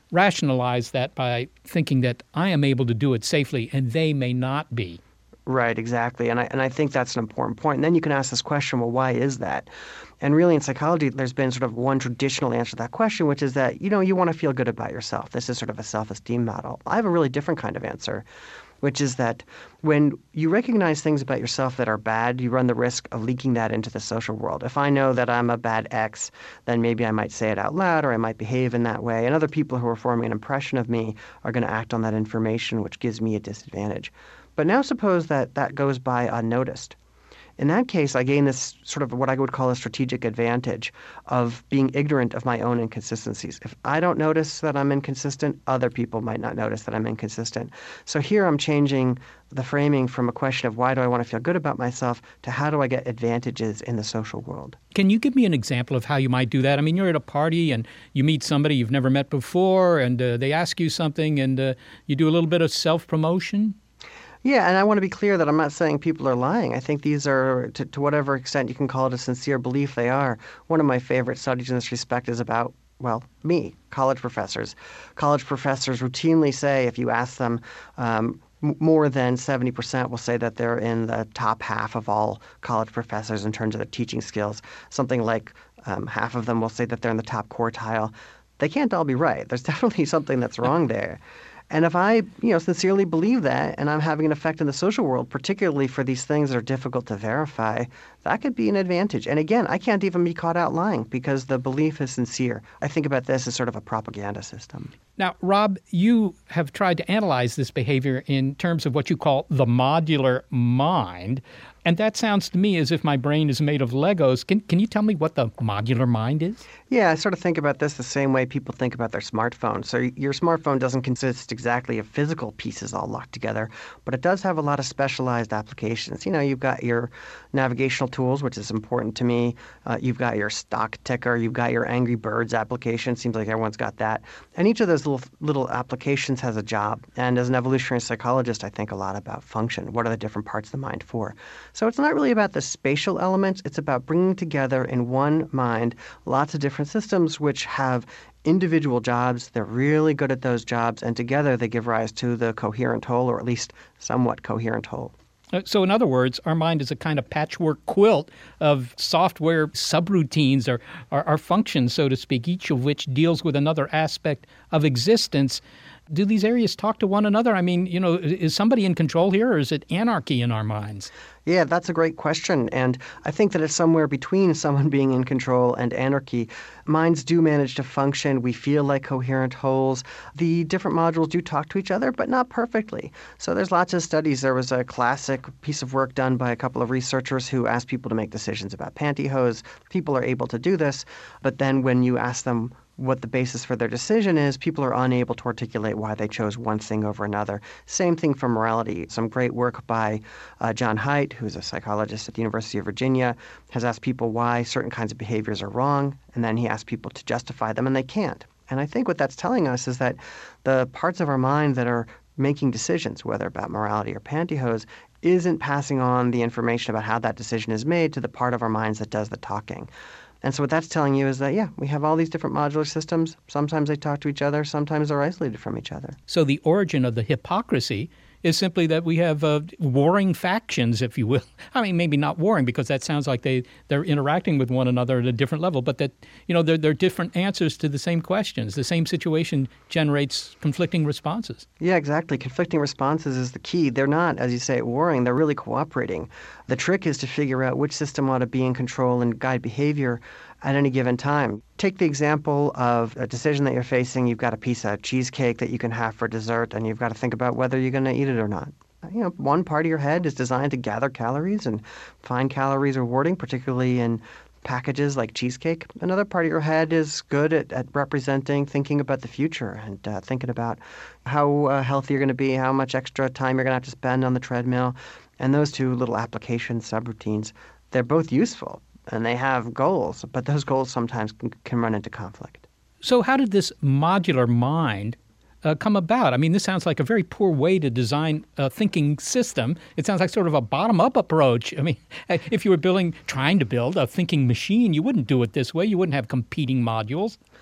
rationalize that by thinking that I am able to do it safely and they may not be. Right, exactly. And I, and I think that's an important point. And then you can ask this question, well, why is that? And really in psychology, there's been sort of one traditional answer to that question, which is that, you know, you want to feel good about yourself. This is sort of a self-esteem model. I have a really different kind of answer, which is that when you recognize things about yourself that are bad, you run the risk of leaking that into the social world. If I know that I'm a bad ex, then maybe I might say it out loud or I might behave in that way. And other people who are forming an impression of me are going to act on that information, which gives me a disadvantage. But now suppose that that goes by unnoticed. In that case, I gain this sort of what I would call a strategic advantage of being ignorant of my own inconsistencies. If I don't notice that I'm inconsistent, other people might not notice that I'm inconsistent. So here I'm changing the framing from a question of why do I want to feel good about myself to how do I get advantages in the social world. Can you give me an example of how you might do that? I mean, you're at a party and you meet somebody you've never met before and uh, they ask you something and uh, you do a little bit of self-promotion? Yeah, and I want to be clear that I'm not saying people are lying. I think these are, to, to whatever extent you can call it a sincere belief, they are. One of my favorite studies in this respect is about, well, me, college professors. College professors routinely say, if you ask them, um, m- more than seventy percent will say that they're in the top half of all college professors in terms of their teaching skills. Something like um, half of them will say that they're in the top quartile. They can't all be right. There's definitely something that's wrong there. And if I, you know, sincerely believe that and I'm having an effect in the social world, particularly for these things that are difficult to verify, that could be an advantage. And again, I can't even be caught out lying because the belief is sincere. I think about this as sort of a propaganda system. Now, Rob, you have tried to analyze this behavior in terms of what you call the modular mind. And that sounds to me as if my brain is made of Legos. Can can you tell me what the modular mind is? Yeah, I sort of think about this the same way people think about their smartphone. So your smartphone doesn't consist exactly of physical pieces all locked together, but it does have a lot of specialized applications. You know, you've got your navigational tools, which is important to me. Uh, you've got your stock ticker. You've got your Angry Birds application. Seems like everyone's got that. And each of those little little applications has a job. And as an evolutionary psychologist, I think a lot about function. What are the different parts of the mind for? So it's not really about the spatial elements. It's about bringing together in one mind lots of different systems which have individual jobs. They're really good at those jobs, and together they give rise to the coherent whole, or at least somewhat coherent whole. So in other words, our mind is a kind of patchwork quilt of software subroutines or, or, or functions, so to speak, each of which deals with another aspect of existence. Do these areas talk to one another? I mean, you know, is somebody in control here, or is it anarchy in our minds? Yeah, that's a great question. And I think that it's somewhere between someone being in control and anarchy. Minds do manage to function. We feel like coherent wholes. The different modules do talk to each other, but not perfectly. So there's lots of studies. There was a classic piece of work done by a couple of researchers who asked people to make decisions about pantyhose. People are able to do this, but then when you ask them what the basis for their decision is, people are unable to articulate why they chose one thing over another. Same thing for morality. Some great work by uh, John Haidt, who's a psychologist at the University of Virginia, has asked people why certain kinds of behaviors are wrong, and then he asks people to justify them, and they can't. And I think what that's telling us is that the parts of our mind that are making decisions, whether about morality or pantyhose, isn't passing on the information about how that decision is made to the part of our minds that does the talking. And so what that's telling you is that, yeah, we have all these different modular systems. Sometimes they talk to each other. Sometimes they're isolated from each other. So the origin of the hypocrisy is simply that we have uh, warring factions, if you will. I mean, maybe not warring, because that sounds like they, they're interacting with one another at a different level, but that, you know, they're, they're different answers to the same questions. The same situation generates conflicting responses. Yeah, exactly. Conflicting responses is the key. They're not, as you say, warring. They're really cooperating. The trick is to figure out which system ought to be in control and guide behavior at any given time. Take the example of a decision that you're facing. You've got a piece of cheesecake that you can have for dessert, and you've got to think about whether you're going to eat it or not. You know, one part of your head is designed to gather calories and find calories rewarding, particularly in packages like cheesecake. Another part of your head is good at, at representing, thinking about the future and uh, thinking about how uh, healthy you're going to be, how much extra time you're going to have to spend on the treadmill. And those two little application subroutines, they're both useful. And they have goals, but those goals sometimes can, can run into conflict. So how did this modular mind uh, come about? I mean, this sounds like a very poor way to design a thinking system. It sounds like sort of a bottom-up approach. I mean, if you were building, trying to build a thinking machine, you wouldn't do it this way. You wouldn't have competing modules.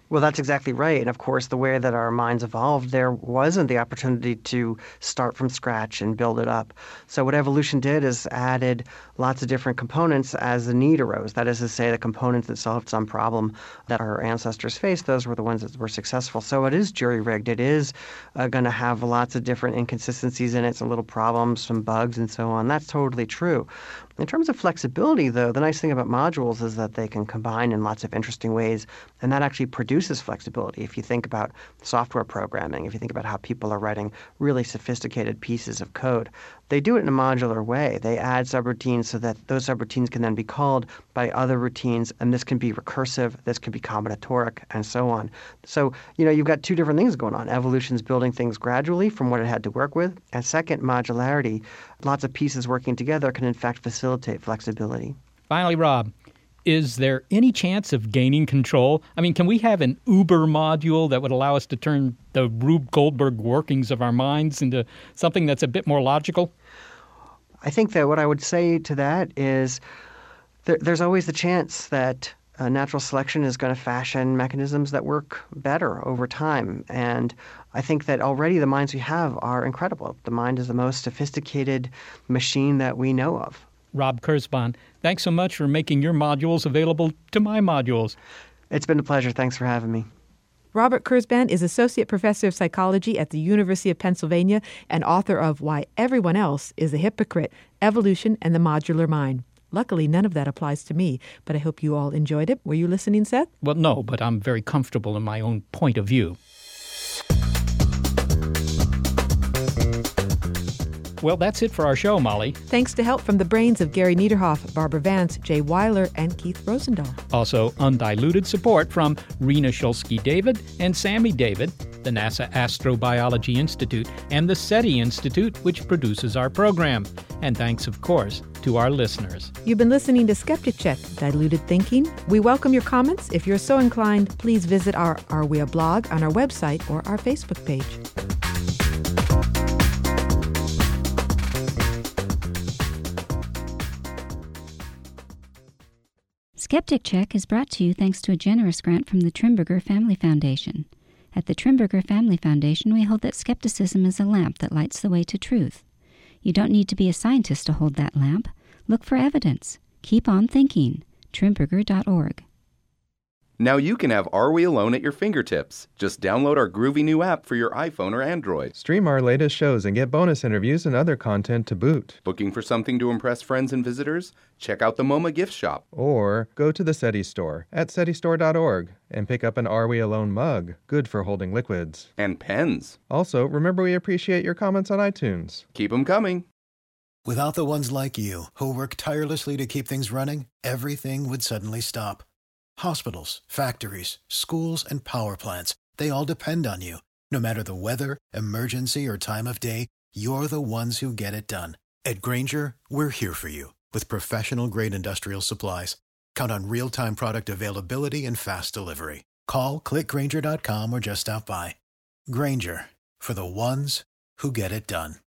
Well, that's exactly right. And of course, the way that our minds evolved, there wasn't the opportunity to start from scratch and build it up. So what evolution did is added lots of different components as the need arose. That is to say, the components that solved some problem that our ancestors faced, those were the ones that were successful. So it is jury-rigged. It is uh, going to have lots of different inconsistencies in it, some little problems, some bugs, and so on. That's totally true. In terms of flexibility, though, the nice thing about modules is that they can combine in lots of interesting ways, and that actually produces flexibility. If you think about software programming, if you think about how people are writing really sophisticated pieces of code, they do it in a modular way. They add subroutines so that those subroutines can then be called by other routines, and this can be recursive, this can be combinatoric, and so on. So, you know, you've got two different things going on. Evolution's building things gradually from what it had to work with, and second, modularity. Lots of pieces working together can in fact facilitate flexibility. Finally, Rob, is there any chance of gaining control? I mean, can we have an Uber module that would allow us to turn the Rube Goldberg workings of our minds into something that's a bit more logical? I think that what I would say to that is there, there's always the chance that uh, natural selection is going to fashion mechanisms that work better over time. And I think that already the minds we have are incredible. The mind is the most sophisticated machine that we know of. Rob Kurzban, thanks so much for making your modules available to my modules. It's been a pleasure. Thanks for having me. Robert Kurzban is Associate Professor of Psychology at the University of Pennsylvania and author of Why Everyone Else is a Hypocrite, Evolution and the Modular Mind. Luckily, none of that applies to me, but I hope you all enjoyed it. Were you listening, Seth? Well, no, but I'm very comfortable in my own point of view. Well, that's it for our show, Molly. Thanks to help from the brains of Gary Niederhoff, Barbara Vance, Jay Weiler, and Keith Rosendahl. Also, undiluted support from Rena Shulsky-David and Sammy David, the NASA Astrobiology Institute, and the SETI Institute, which produces our program. And thanks, of course, to our listeners. You've been listening to Skeptic Check, Diluted Thinking. We welcome your comments. If you're so inclined, please visit our Are We a blog on our website or our Facebook page. Skeptic Check is brought to you thanks to a generous grant from the Trimberger Family Foundation. At the Trimberger Family Foundation, we hold that skepticism is a lamp that lights the way to truth. You don't need to be a scientist to hold that lamp. Look for evidence. Keep on thinking. Trimberger dot org. Now you can have Are We Alone at your fingertips. Just download our groovy new app for your iPhone or Android. Stream our latest shows and get bonus interviews and other content to boot. Looking for something to impress friends and visitors? Check out the MoMA gift shop. Or go to the SETI store at SETI store dot org and pick up an Are We Alone mug, good for holding liquids. And pens. Also, remember we appreciate your comments on iTunes. Keep them coming. Without the ones like you, who work tirelessly to keep things running, everything would suddenly stop. Hospitals, factories, schools, and power plants, they all depend on you. No matter the weather, emergency, or time of day, you're the ones who get it done. At Grainger, we're here for you with professional-grade industrial supplies. Count on real-time product availability and fast delivery. Call, click Grainger dot com, or just stop by. Grainger, for the ones who get it done.